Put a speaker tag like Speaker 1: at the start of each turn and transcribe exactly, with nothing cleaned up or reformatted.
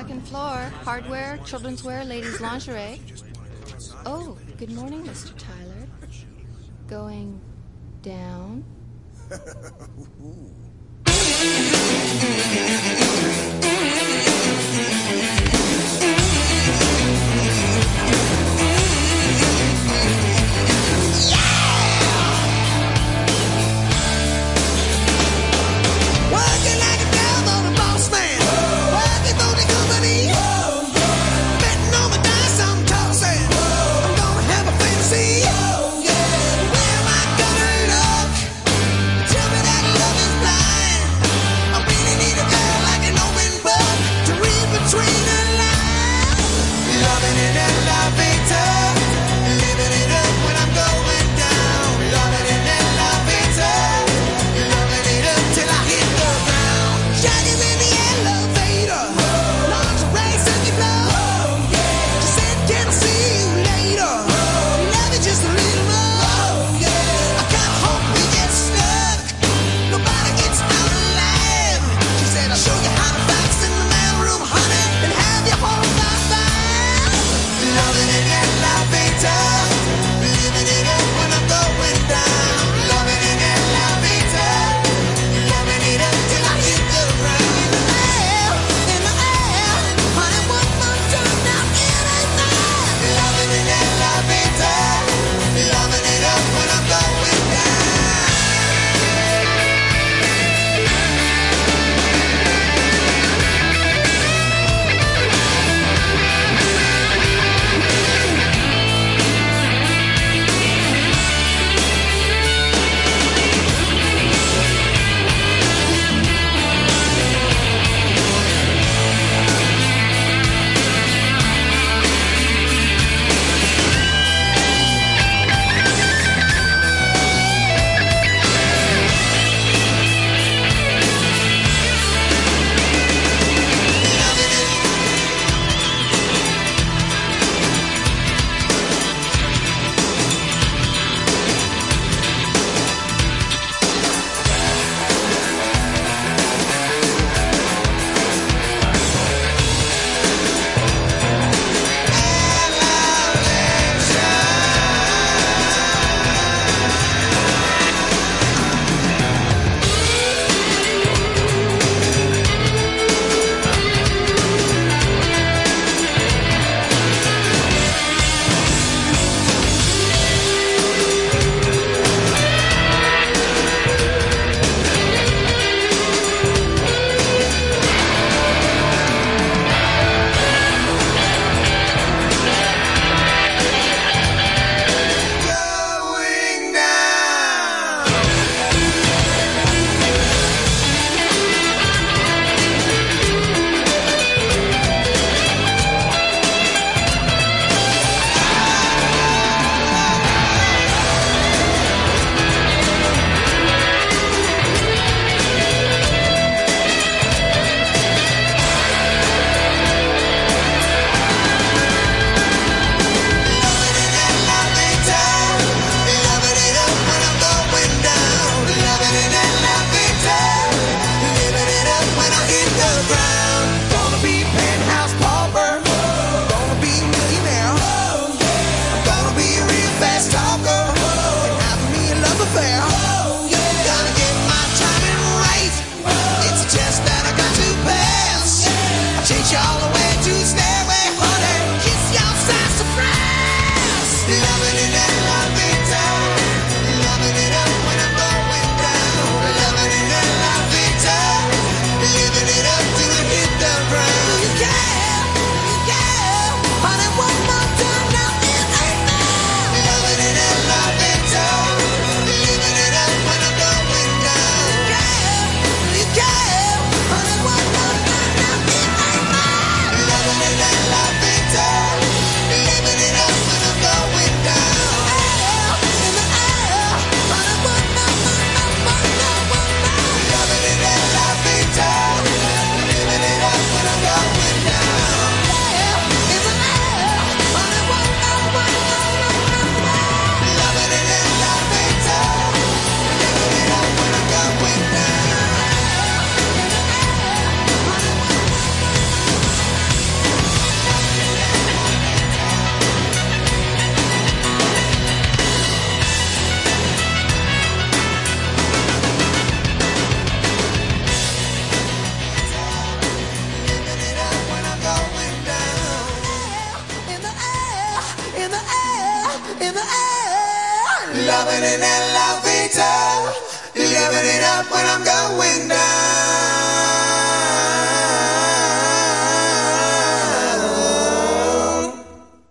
Speaker 1: second floor. Hardware, children's wear, ladies' lingerie. Oh, good morning, Mister Tyler. Going down?
Speaker 2: Working like a devil, the boss man. Working for the company. Betting on my dice, I'm tossing. I'm gonna have a fantasy. Where am I gonna look? Tell me that love is blind. I really need a girl like an open book to read between the happening in La Vega.